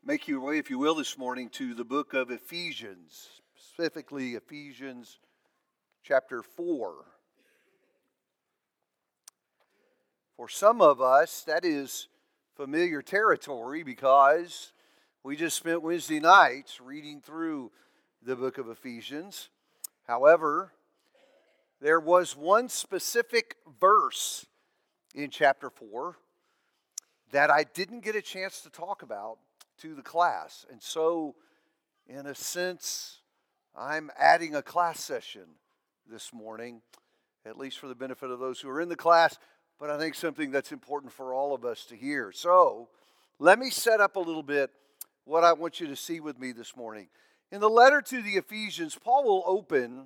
Make your way, if you will, this morning to the book of Ephesians, specifically Ephesians chapter 4. For some of us, that is familiar territory because we just spent Wednesday nights reading through the book of Ephesians. However, there was one specific verse in chapter 4 that I didn't get a chance to talk about to the class. And so, in a sense, I'm adding a class session this morning, at least for the benefit of those who are in the class, but I think something that's important for all of us to hear. So, let me set up a little bit what I want you to see with me this morning. In the letter to the Ephesians, Paul will open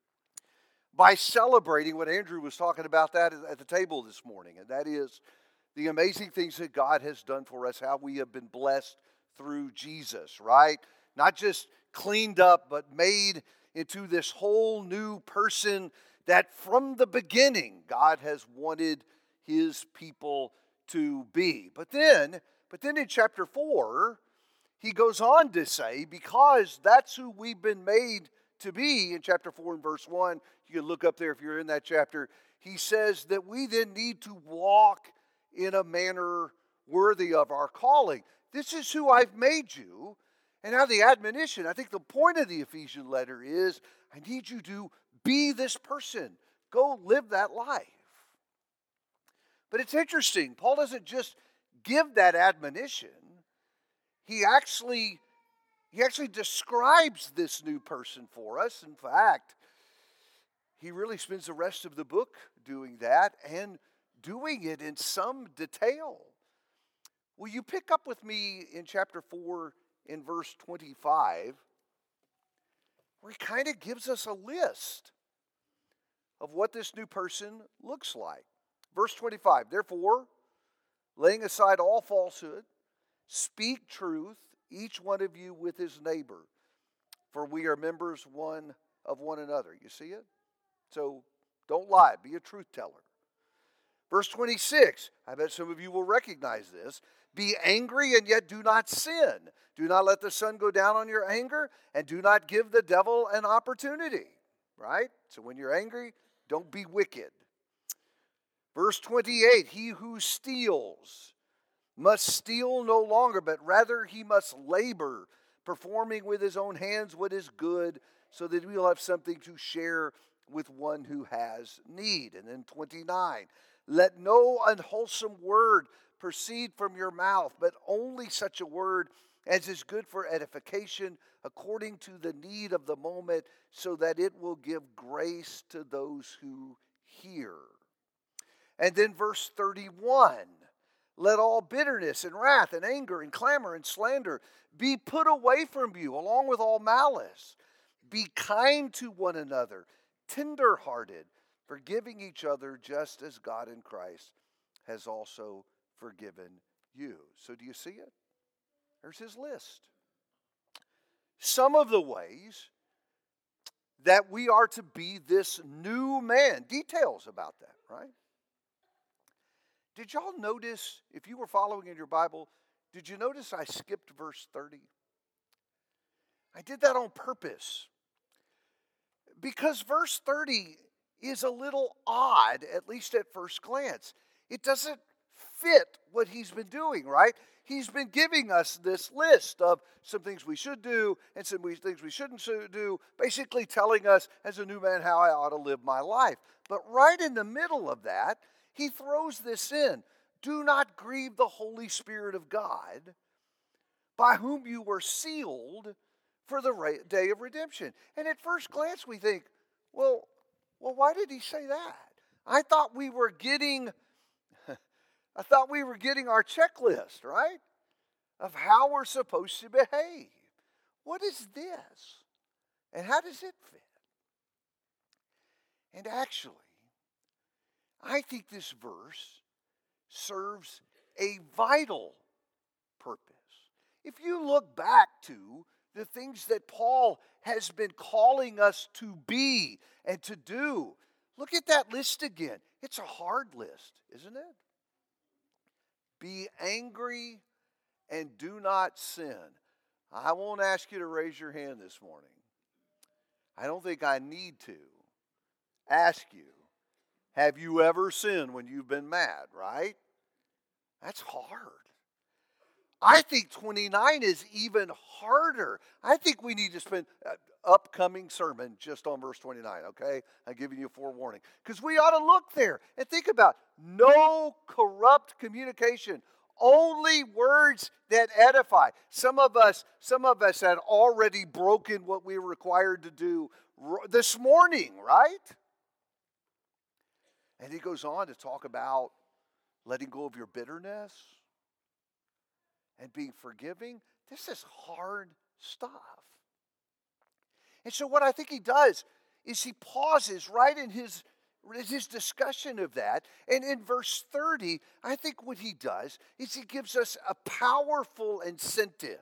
by celebrating what Andrew was talking about that at the table this morning, and that is the amazing things that God has done for us, how we have been blessed through Jesus, right? Not just cleaned up, but made into this whole new person that from the beginning God has wanted his people to be. But then in chapter 4, he goes on to say, because that's who we've been made to be, in chapter 4 and verse 1, you can look up there if you're in that chapter, he says that we then need to walk in a manner worthy of our calling. This is who I've made you. And now the admonition, I think the point of the Ephesian letter is, I need you to be this person. Go live that life. But it's interesting. Paul doesn't just give that admonition. He actually describes this new person for us. In fact, he really spends the rest of the book doing that and doing it in some detail. Will you pick up with me in chapter 4 in verse 25, where he kind of gives us a list of what this new person looks like. Verse 25, therefore, laying aside all falsehood, speak truth, each one of you with his neighbor, for we are members one of one another. You see it? So don't lie, be a truth teller. Verse 26, I bet some of you will recognize this. Be angry and yet do not sin. Do not let the sun go down on your anger, and do not give the devil an opportunity. Right? So when you're angry, don't be wicked. Verse 28, he who steals must steal no longer, but rather he must labor, performing with his own hands what is good, so that we will have something to share with one who has need. And then 29, let no unwholesome word proceed from your mouth, but only such a word as is good for edification according to the need of the moment, so that it will give grace to those who hear. And then verse 31, let all bitterness and wrath and anger and clamor and slander be put away from you, along with all malice. Be kind to one another, tender-hearted, forgiving each other just as God in Christ has also forgiven you. So do you see it? There's his list. Some of the ways that we are to be this new man. Details about that, right? Did y'all notice, if you were following in your Bible, did you notice I skipped verse 30? I did that on purpose. Because verse 30 is a little odd, at least at first glance. It doesn't fit what he's been doing, right? He's been giving us this list of some things we should do and some things we shouldn't do, basically telling us as a new man how I ought to live my life. But right in the middle of that, he throws this in. Do not grieve the Holy Spirit of God, by whom you were sealed for the day of redemption. And at first glance we think, well, why did he say that? I thought we were getting our checklist, right? Of how we're supposed to behave. What is this? And how does it fit? And actually, I think this verse serves a vital purpose. If you look back to the things that Paul has been calling us to be and to do, look at that list again. It's a hard list, isn't it? Be angry and do not sin. I won't ask you to raise your hand this morning. I don't think I need to ask you, have you ever sinned when you've been mad, right? That's hard. I think 29 is even harder. I think we need to spend an upcoming sermon just on verse 29, okay? I'm giving you a forewarning. Because we ought to look there and think about no corrupt communication, only words that edify. Some of us had already broken what we were required to do this morning, right? And he goes on to talk about letting go of your bitterness and being forgiving. This is hard stuff. And so what I think he does is he pauses right in his discussion of that. And in verse 30, I think what he does is he gives us a powerful incentive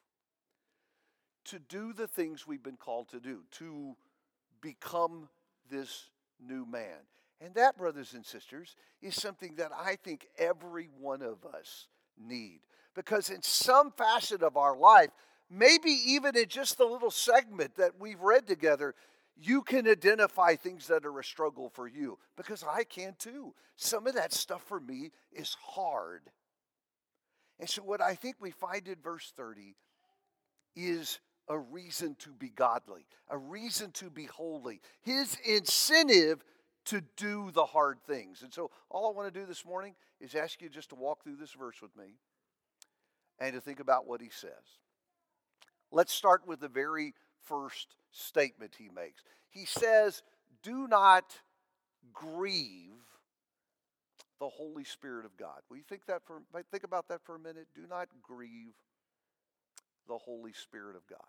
to do the things we've been called to do, to become this new man. And that, brothers and sisters, is something that I think every one of us need. Because in some facet of our life, maybe even in just the little segment that we've read together, you can identify things that are a struggle for you. Because I can too. Some of that stuff for me is hard. And so what I think we find in verse 30 is a reason to be godly, a reason to be holy, his incentive to do the hard things. And so all I want to do this morning is ask you just to walk through this verse with me and to think about what he says. Let's start with the very first statement he makes. He says, do not grieve the Holy Spirit of God. Will you think about that for a minute? Do not grieve the Holy Spirit of God.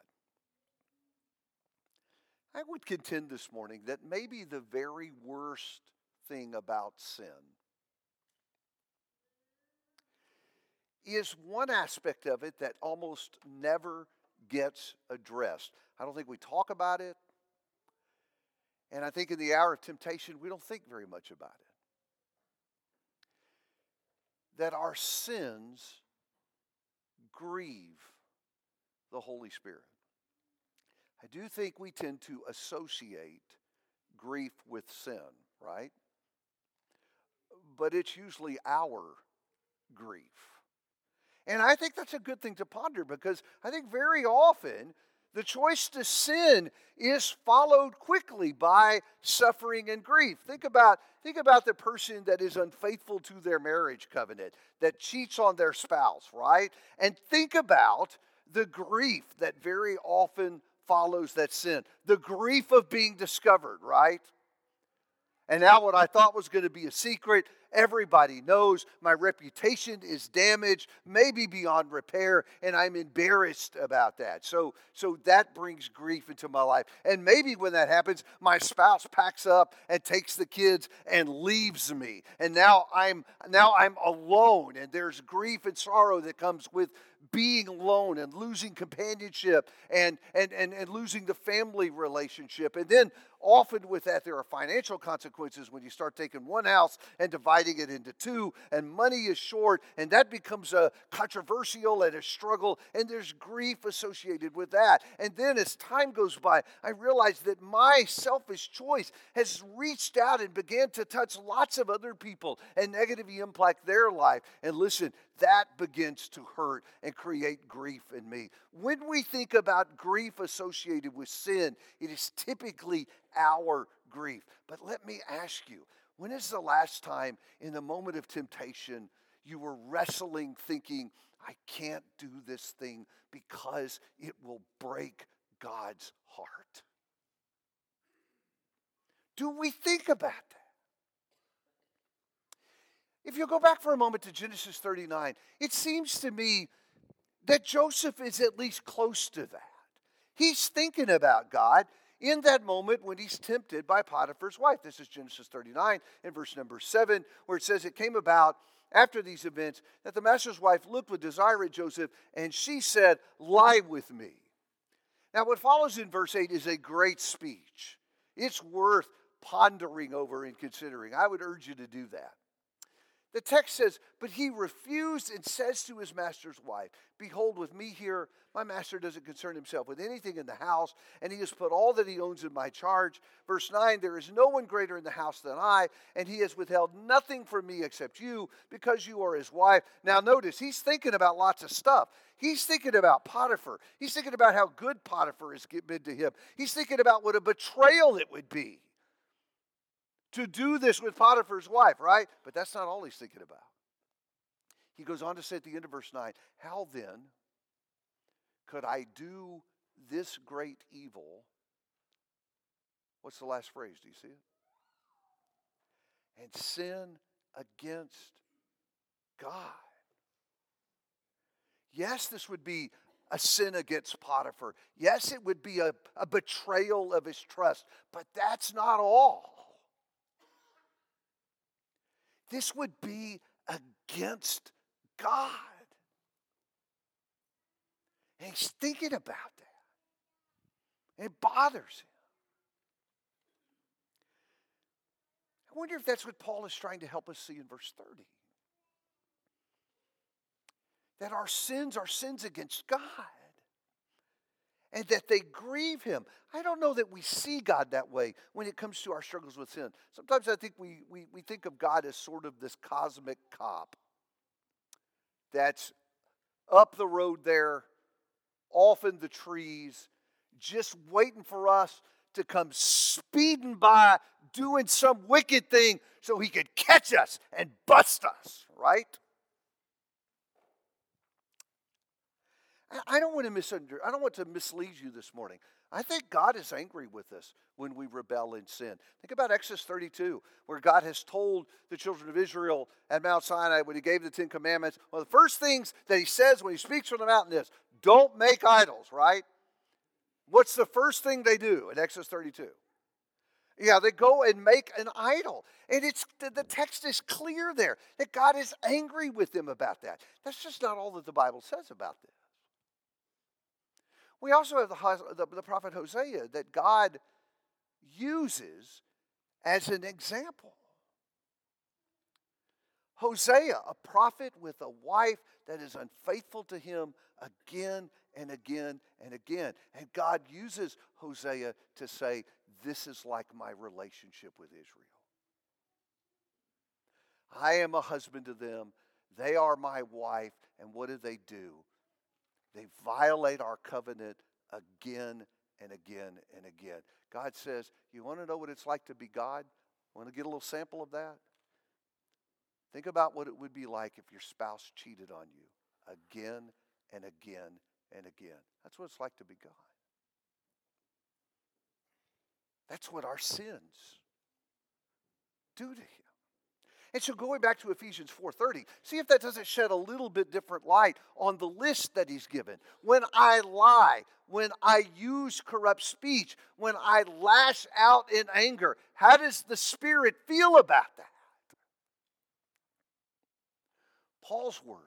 I would contend this morning that maybe the very worst thing about sin is one aspect of it that almost never gets addressed. I don't think we talk about it, and I think in the hour of temptation we don't think very much about it. That our sins grieve the Holy Spirit. I do think we tend to associate grief with sin, right? But it's usually our grief. And I think that's a good thing to ponder, because I think very often the choice to sin is followed quickly by suffering and grief. Think about the person that is unfaithful to their marriage covenant, that cheats on their spouse, right? And think about the grief that very often follows that sin. The grief of being discovered, right? And now what I thought was going to be a secret, everybody knows. My reputation is damaged, maybe beyond repair, and I'm embarrassed about that. So that brings grief into my life. And maybe when that happens, my spouse packs up and takes the kids and leaves me. And now I'm alone, and there's grief and sorrow that comes with being alone and losing companionship and losing the family relationship. And then often with that, there are financial consequences when you start taking one house and dividing it into two, and money is short, and that becomes a controversial and a struggle, and there's grief associated with that. And then as time goes by, I realize that my selfish choice has reached out and began to touch lots of other people and negatively impact their life. And listen, that begins to hurt and create grief in me. When we think about grief associated with sin, it is typically our grief. But let me ask you, when is the last time in the moment of temptation you were wrestling, thinking, I can't do this thing because it will break God's heart? Do we think about that? If you go back for a moment to Genesis 39, it seems to me that Joseph is at least close to that. He's thinking about God in that moment when he's tempted by Potiphar's wife. This is Genesis 39 and verse number 7, where it says, it came about after these events that the master's wife looked with desire at Joseph, and she said, lie with me. Now what follows in verse 8 is a great speech. It's worth pondering over and considering. I would urge you to do that. The text says, but he refused and says to his master's wife, behold, with me here, my master doesn't concern himself with anything in the house, and he has put all that he owns in my charge. Verse 9, there is no one greater in the house than I, and he has withheld nothing from me except you, because you are his wife. Now notice, he's thinking about lots of stuff. He's thinking about Potiphar. He's thinking about how good Potiphar has been to him. He's thinking about what a betrayal it would be to do this with Potiphar's wife, right? But that's not all he's thinking about. He goes on to say at the end of verse 9, how then could I do this great evil? What's the last phrase? Do you see it? And sin against God. Yes, this would be a sin against Potiphar. Yes, it would be a betrayal of his trust. But that's not all. This would be against God. And he's thinking about that. It bothers him. I wonder if that's what Paul is trying to help us see in verse 30. That our sins are sins against God. And that they grieve him. I don't know that we see God that way when it comes to our struggles with sin. Sometimes I think we think of God as sort of this cosmic cop that's up the road there, off in the trees, just waiting for us to come speeding by, doing some wicked thing so he could catch us and bust us, right? I don't want to mislead you this morning. I think God is angry with us when we rebel in sin. Think about Exodus 32, where God has told the children of Israel at Mount Sinai when he gave the 10 Commandments. One of the first things that he says when he speaks from the mountain is, don't make idols, right? What's the first thing they do in Exodus 32? Yeah, they go and make an idol. And the text is clear there that God is angry with them about that. That's just not all that the Bible says about this. We also have the prophet Hosea that God uses as an example. Hosea, a prophet with a wife that is unfaithful to him again and again and again. And God uses Hosea to say, this is like my relationship with Israel. I am a husband to them. They are my wife. And what do? They violate our covenant again and again and again. God says, you want to know what it's like to be God? Want to get a little sample of that? Think about what it would be like if your spouse cheated on you again and again and again. That's what it's like to be God. That's what our sins do to him. And so going back to Ephesians 4:30, see if that doesn't shed a little bit different light on the list that he's given. When I lie, when I use corrupt speech, when I lash out in anger, how does the Spirit feel about that? Paul's word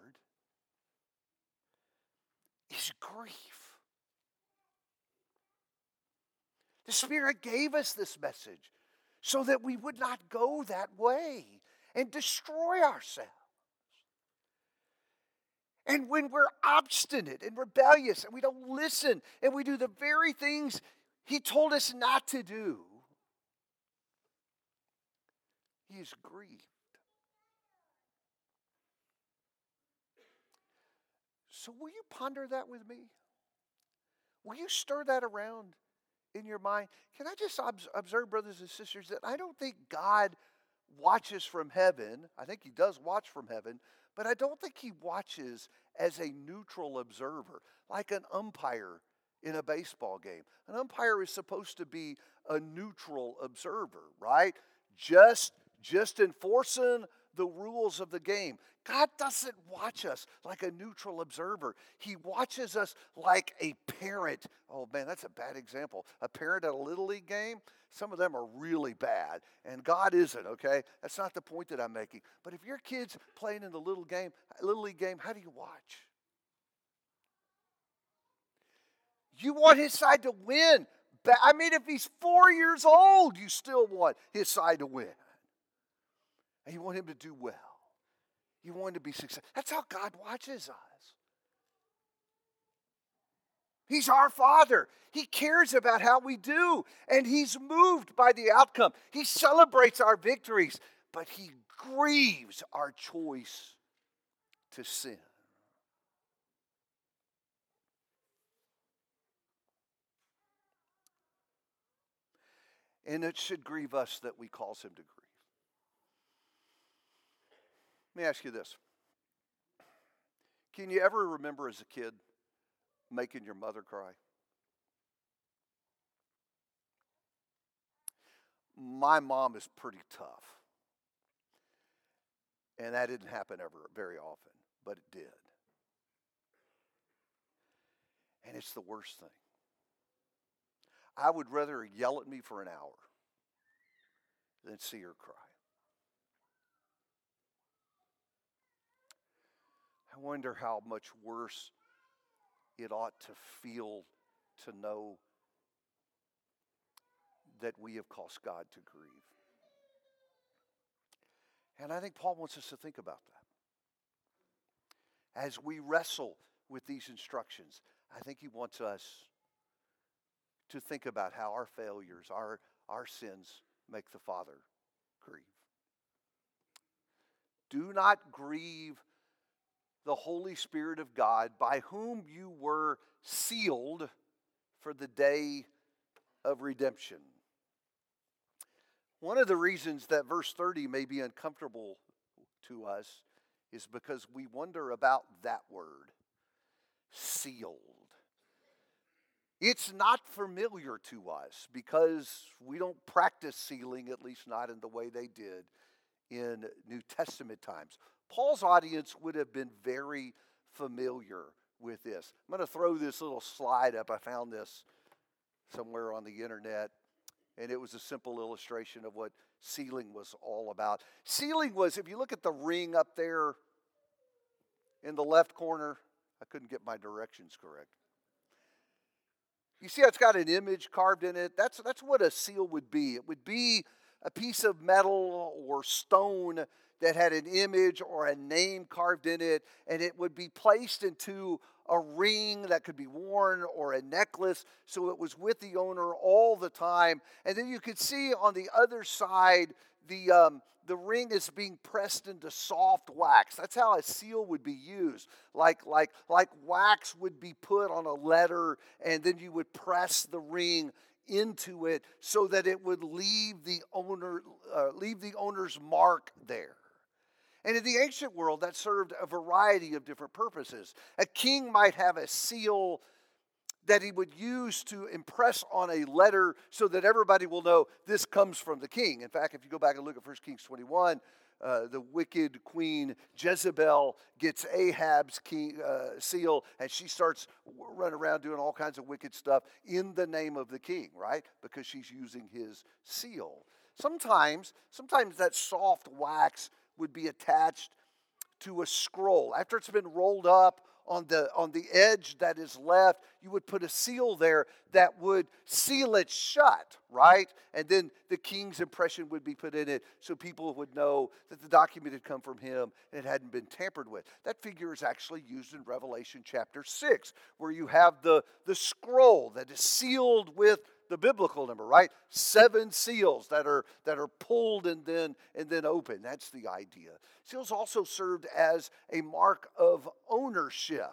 is grief. The Spirit gave us this message so that we would not go that way and destroy ourselves. And when we're obstinate and rebellious and we don't listen and we do the very things he told us not to do, he is grieved. So will you ponder that with me? Will you stir that around in your mind? Can I just observe, brothers and sisters, that I don't think God watches from heaven. I think he does watch from heaven, but I don't think he watches as a neutral observer, like an umpire in a baseball game. An umpire is supposed to be a neutral observer, right? Just enforcing the rules of the game. God doesn't watch us like a neutral observer. He watches us like a parent. Oh man, that's a bad example. A parent at a Little League game, some of them are really bad, and God isn't, okay? That's not the point that I'm making. But if your kid's playing in the Little League game, how do you watch? You want his side to win. I mean, if he's 4 years old, you still want his side to win. And you want him to do well. You want to be successful. That's how God watches us. He's our Father. He cares about how we do, and He's moved by the outcome. He celebrates our victories, but He grieves our choice to sin. And it should grieve us that we cause Him to grieve. Let me ask you this. Can you ever remember as a kid making your mother cry? My mom is pretty tough. And that didn't happen ever very often, but it did. And it's the worst thing. I would rather yell at me for an hour than see her cry. I wonder how much worse it ought to feel to know that we have caused God to grieve. And I think Paul wants us to think about that. As we wrestle with these instructions, I think he wants us to think about how our failures, our sins make the Father grieve. Do not grieve the Holy Spirit of God, by whom you were sealed for the day of redemption. One of the reasons that verse 30 may be uncomfortable to us is because we wonder about that word, sealed. It's not familiar to us because we don't practice sealing, at least not in the way they did in New Testament times. Paul's audience would have been very familiar with this. I'm going to throw this little slide up. I found this somewhere on the internet, and it was a simple illustration of what sealing was all about. Sealing was, if you look at the ring up there in the left corner, I couldn't get my directions correct. You see how it's got an image carved in it? That's what a seal would be. It would be a piece of metal or stone that had an image or a name carved in it, and it would be placed into a ring that could be worn or a necklace, so it was with the owner all the time. And then you could see on the other side the ring is being pressed into soft wax. That's how a seal would be used. Like wax would be put on a letter, and then you would press the ring into it so that it would leave the owner's mark there. And in the ancient world, that served a variety of different purposes. A king might have a seal that he would use to impress on a letter so that everybody will know this comes from the king. In fact, if you go back and look at 1 Kings 21, the wicked queen Jezebel gets Ahab's seal, and she starts running around doing all kinds of wicked stuff in the name of the king, right? Because she's using his seal. Sometimes that soft wax would be attached to a scroll. After it's been rolled up on the edge that is left, you would put a seal there that would seal it shut, right? And then the king's impression would be put in it so people would know that the document had come from him and it hadn't been tampered with. That figure is actually used in Revelation chapter 6, where you have the scroll that is sealed with the biblical number, right? 7 seals that are pulled and then open. That's the idea. Seals also served as a mark of ownership.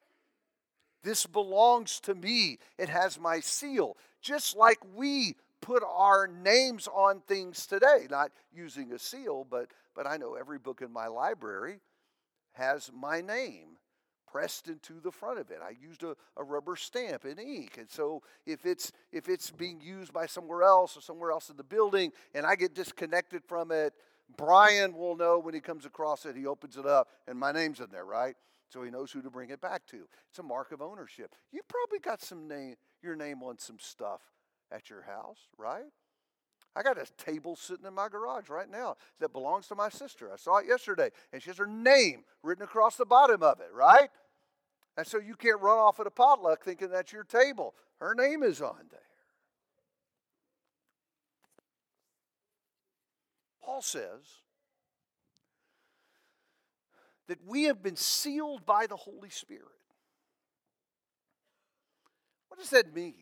This belongs to me. It has my seal. Just like we put our names on things today, not using a seal, but I know every book in my library has my name pressed into the front of it. I used a rubber stamp and ink. And so if it's being used by somewhere else or somewhere else in the building and I get disconnected from it, Brian will know when he comes across it, he opens it up, and my name's in there, right? So he knows who to bring it back to. It's a mark of ownership. You probably got your name on some stuff at your house, right? I got a table sitting in my garage right now that belongs to my sister. I saw it yesterday, and she has her name written across the bottom of it, right? And so you can't run off at a potluck thinking that's your table. Her name is on there. Paul says, that we have been sealed by the Holy Spirit. What does that mean?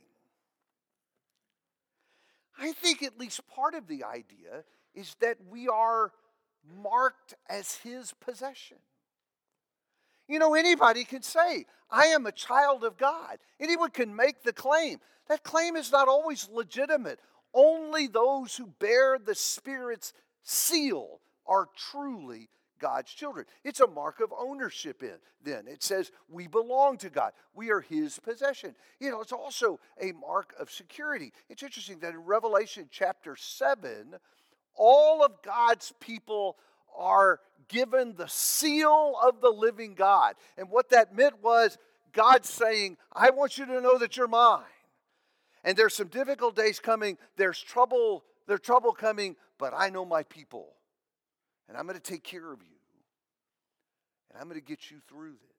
I think at least part of the idea is that we are marked as His possession. You know, anybody can say, I am a child of God. Anyone can make the claim. That claim is not always legitimate. Only those who bear the Spirit's seal are truly God's children. It's a mark of ownership then. It says we belong to God. We are His possession. You know, it's also a mark of security. It's interesting that in Revelation chapter 7, all of God's people are given the seal of the living God. And what that meant was God saying, I want you to know that you're mine. And there's some difficult days coming. There's trouble coming, but I know my people. And I'm going to take care of you. And I'm going to get you through this.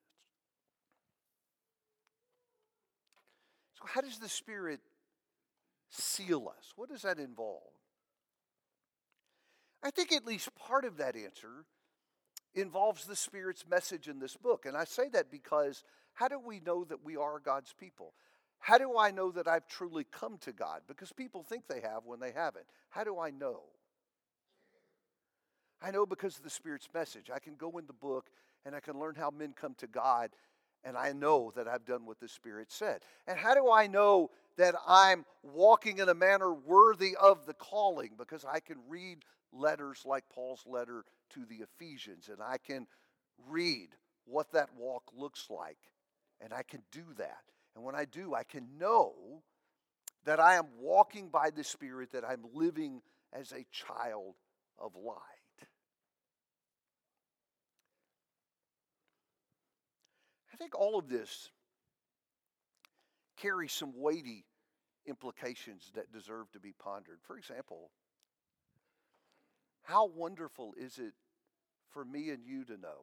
So how does the Spirit seal us? What does that involve? I think at least part of that answer involves the Spirit's message in this book. And I say that because how do we know that we are God's people? How do I know that I've truly come to God? Because people think they have when they haven't. How do I know? I know because of the Spirit's message. I can go in the book and I can learn how men come to God, and I know that I've done what the Spirit said. And how do I know that I'm walking in a manner worthy of the calling? Because I can read letters like Paul's letter to the Ephesians, and I can read what that walk looks like, and I can do that. And when I do, I can know that I am walking by the Spirit, that I'm living as a child of light. I think all of this carries some weighty implications that deserve to be pondered. For example, how wonderful is it for me and you to know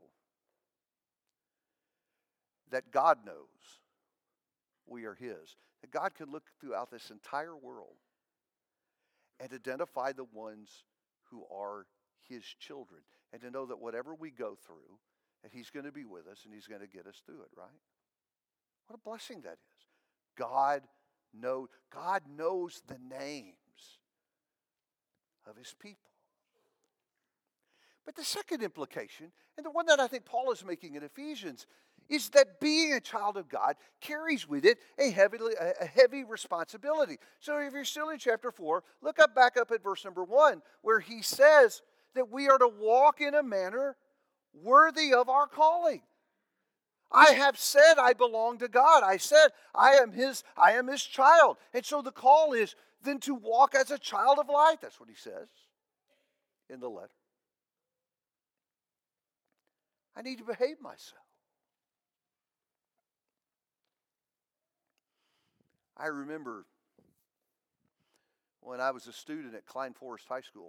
that God knows we are His, that God can look throughout this entire world and identify the ones who are His children, and to know that whatever we go through, that He's going to be with us and He's going to get us through it, right? What a blessing that is. God knows the names of His people. But the second implication, and the one that I think Paul is making in Ephesians, is that being a child of God carries with it a heavy responsibility. So if you're still in chapter 4, look back up at verse number 1, where he says that we are to walk in a manner worthy of our calling. I have said I belong to God. I said I am His child. And so the call is then to walk as a child of light. That's what he says in the letter. I need to behave myself. I remember when I was a student at Klein Forest High School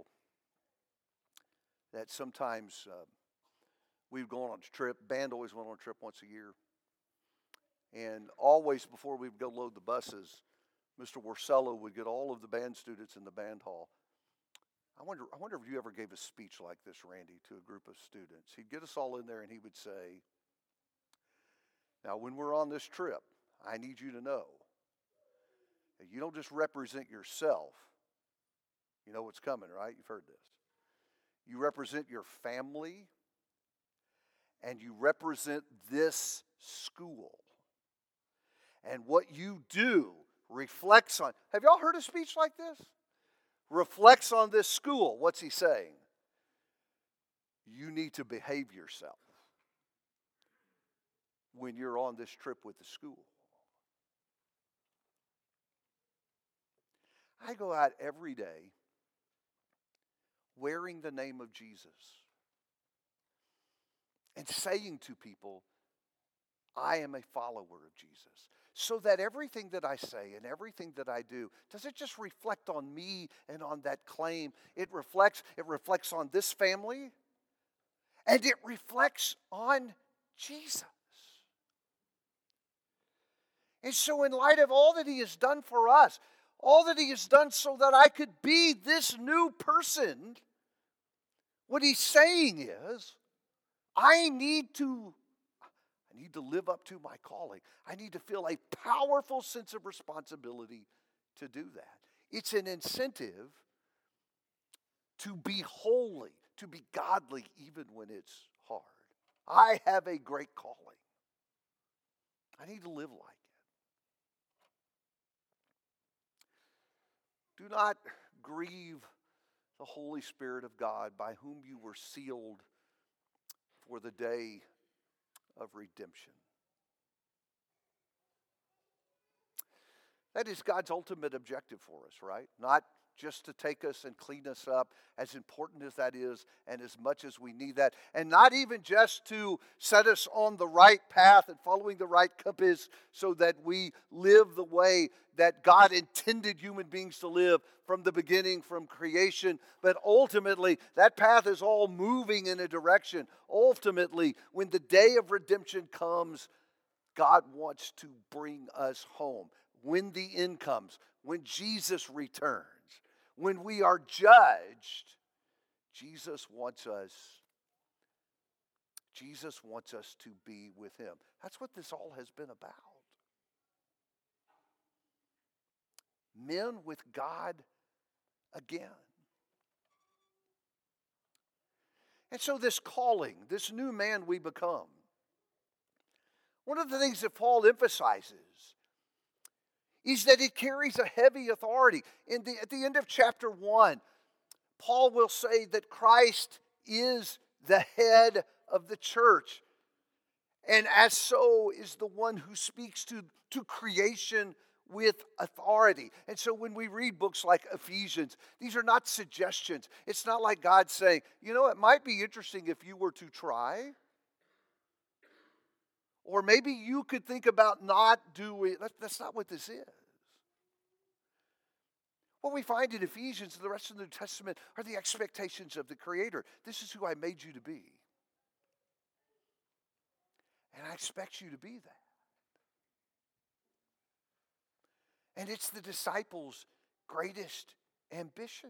that sometimes we'd go on a trip. Band always went on a trip once a year. And always before we would go load the buses, Mr. Warcello would get all of the band students in the band hall. I wonder if you ever gave a speech like this, Randy, to a group of students. He'd get us all in there and he would say, now when we're on this trip, I need you to know that you don't just represent yourself. You know what's coming, right? You've heard this. You represent your family and you represent this school. And what you do reflects on. Have y'all heard a speech like this? Reflects on this school. What's he saying? You need to behave yourself when you're on this trip with the school. I go out every day wearing the name of Jesus and saying to people, I am a follower of Jesus. So that everything that I say and everything that I do, does it just reflect on me and on that claim? It reflects on this family, and it reflects on Jesus. And so in light of all that He has done for us, all that He has done so that I could be this new person, what He's saying is, I need to live up to my calling. I need to feel a powerful sense of responsibility to do that. It's an incentive to be holy, to be godly, even when it's hard. I have a great calling. I need to live like it. Do not grieve the Holy Spirit of God, by whom you were sealed for the day of redemption. That is God's ultimate objective for us, right? Not just to take us and clean us up, as important as that is, and as much as we need that. And not even just to set us on the right path and following the right compass so that we live the way that God intended human beings to live from the beginning, from creation. But ultimately, that path is all moving in a direction. Ultimately, when the day of redemption comes, God wants to bring us home. When the end comes, when Jesus returns, when we are judged, Jesus wants us to be with him. That's what this all has been about. Men with God again. And so this calling, this new man we become, one of the things that Paul emphasizes is that it carries a heavy authority. At the end of chapter 1, Paul will say that Christ is the head of the church. And as so is the one who speaks to creation with authority. And so when we read books like Ephesians, these are not suggestions. It's not like God saying, it might be interesting if you were to try. Or maybe you could think about not doing. That's not what this is. What we find in Ephesians and the rest of the New Testament are the expectations of the Creator. This is who I made you to be. And I expect you to be that. And it's the disciples' greatest ambition.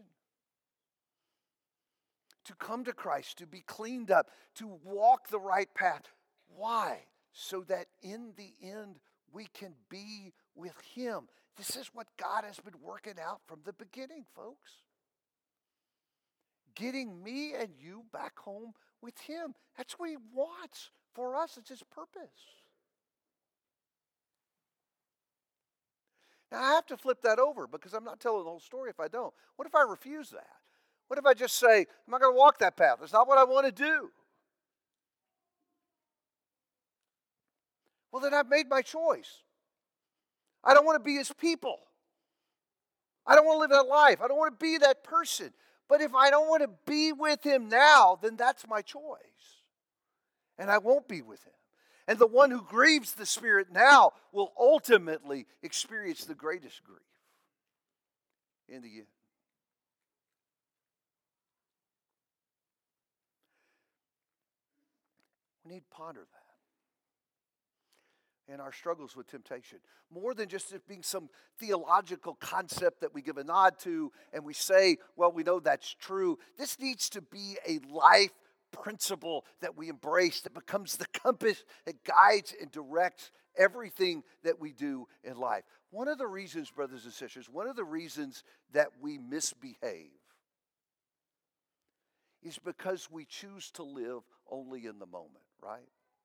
To come to Christ, to be cleaned up, to walk the right path. Why? So that in the end we can be with him. This is what God has been working out from the beginning, folks. Getting me and you back home with him. That's what he wants for us. It's his purpose. Now, I have to flip that over because I'm not telling the whole story if I don't. What if I refuse that? What if I just say, I'm not going to walk that path. That's not what I want to do. Well, then I've made my choice. I don't want to be his people. I don't want to live that life. I don't want to be that person. But if I don't want to be with him now, then that's my choice. And I won't be with him. And the one who grieves the Spirit now will ultimately experience the greatest grief in the end. We need to ponder that. And our struggles with temptation. More than just it being some theological concept that we give a nod to and we say, well, we know that's true. This needs to be a life principle that we embrace, that becomes the compass that guides and directs everything that we do in life. One of the reasons, brothers and sisters, one of the reasons that we misbehave is because we choose to live only in the moment, right?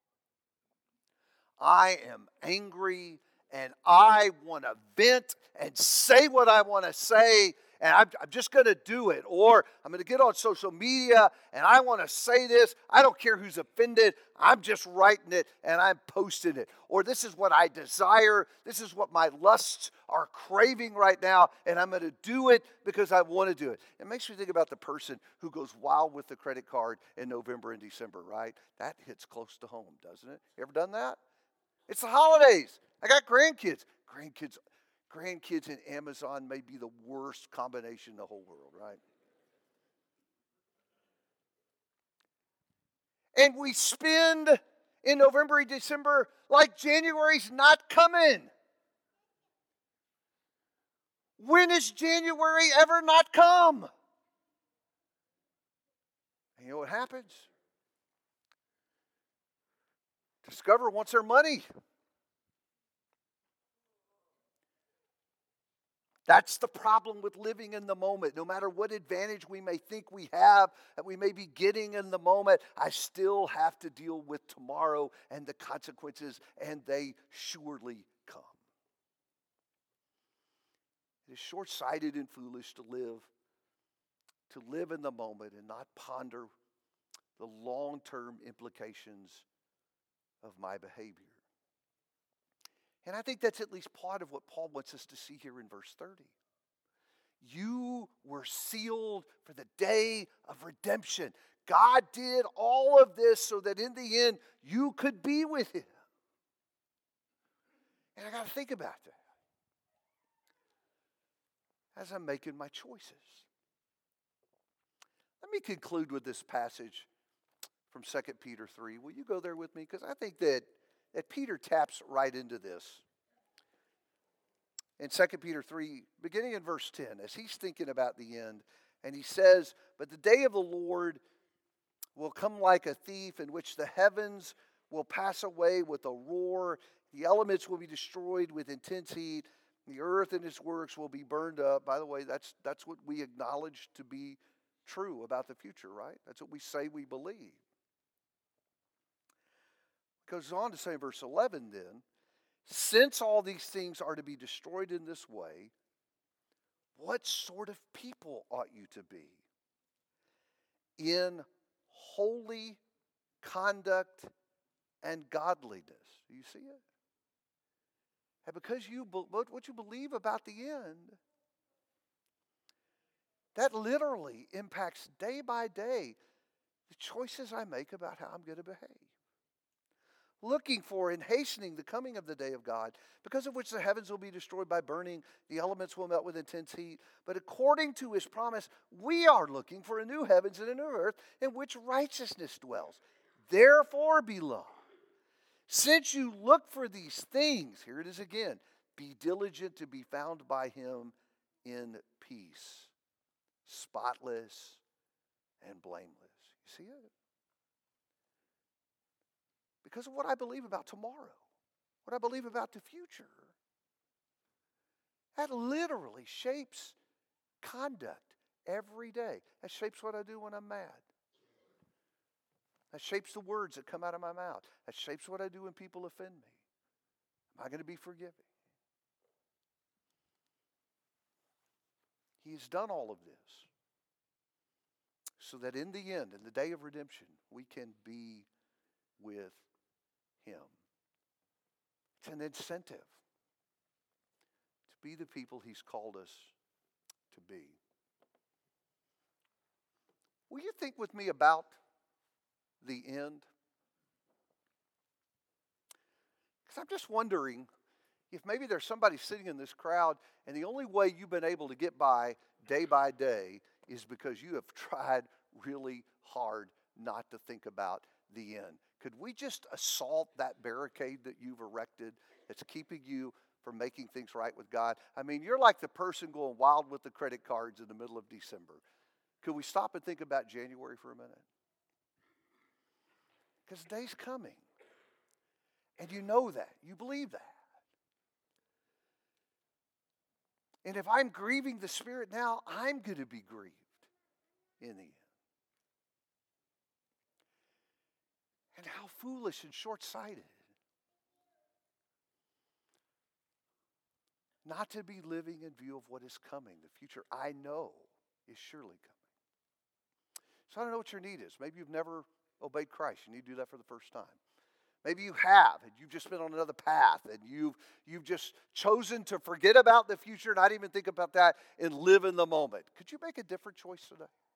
I am angry and I want to vent and say what I want to say, and I'm just going to do it. Or I'm going to get on social media and I want to say this. I don't care who's offended. I'm just writing it and I'm posting it. Or this is what I desire. This is what my lusts are craving right now, and I'm going to do it because I want to do it. It makes me think about the person who goes wild with the credit card in November and December, right? That hits close to home, doesn't it? You ever done that? It's the holidays. I got grandkids. Grandkids and Amazon may be the worst combination in the whole world, right? And we spend in November and December like January's not coming. When has January ever not come? And you know what happens? Discover wants their money. That's the problem with living in the moment. No matter what advantage we may think we have, that we may be getting in the moment, I still have to deal with tomorrow and the consequences, and they surely come. It is short-sighted and foolish to live in the moment and not ponder the long-term implications of my behavior. And I think that's at least part of what Paul wants us to see here in verse 30. You were sealed for the day of redemption. God did all of this so that in the end you could be with Him. And I got to think about that as I'm making my choices. Let me conclude with this passage from 2 Peter 3. Will you go there with me? Because I think that Peter taps right into this. In 2 Peter 3, beginning in verse 10, as he's thinking about the end, and he says, "But the day of the Lord will come like a thief, in which the heavens will pass away with a roar, the elements will be destroyed with intense heat, the earth and its works will be burned up." By the way, that's what we acknowledge to be true about the future, right? That's what we say we believe. Goes on to say in verse 11 then, since all these things are to be destroyed in this way, what sort of people ought you to be? In holy conduct and godliness. Do you see it? And because what you believe about the end, that literally impacts day by day the choices I make about how I'm going to behave. Looking for and hastening the coming of the day of God, because of which the heavens will be destroyed by burning, the elements will melt with intense heat. But according to His promise, we are looking for a new heavens and a new earth in which righteousness dwells. Therefore, beloved, since you look for these things, here it is again, be diligent to be found by Him in peace, spotless and blameless. You see it? Because of what I believe about tomorrow, what I believe about the future. That literally shapes conduct every day. That shapes what I do when I'm mad. That shapes the words that come out of my mouth. That shapes what I do when people offend me. Am I going to be forgiving? He's done all of this so that in the end, in the day of redemption, we can be with Him. It's an incentive to be the people He's called us to be. Will you think with me about the end? Because I'm just wondering if maybe there's somebody sitting in this crowd and the only way you've been able to get by day is because you have tried really hard not to think about the end. Could we just assault that barricade that you've erected that's keeping you from making things right with God? I mean, you're like the person going wild with the credit cards in the middle of December. Could we stop and think about January for a minute? Because the day's coming. And you know that. You believe that. And if I'm grieving the Spirit now, I'm going to be grieved in the end. And how foolish and short-sighted not to be living in view of what is coming. The future I know is surely coming. So I don't know what your need is. Maybe you've never obeyed Christ. You need to do that for the first time. Maybe you have, and you've just been on another path, and you've just chosen to forget about the future, not even think about that, and live in the moment. Could you make a different choice today?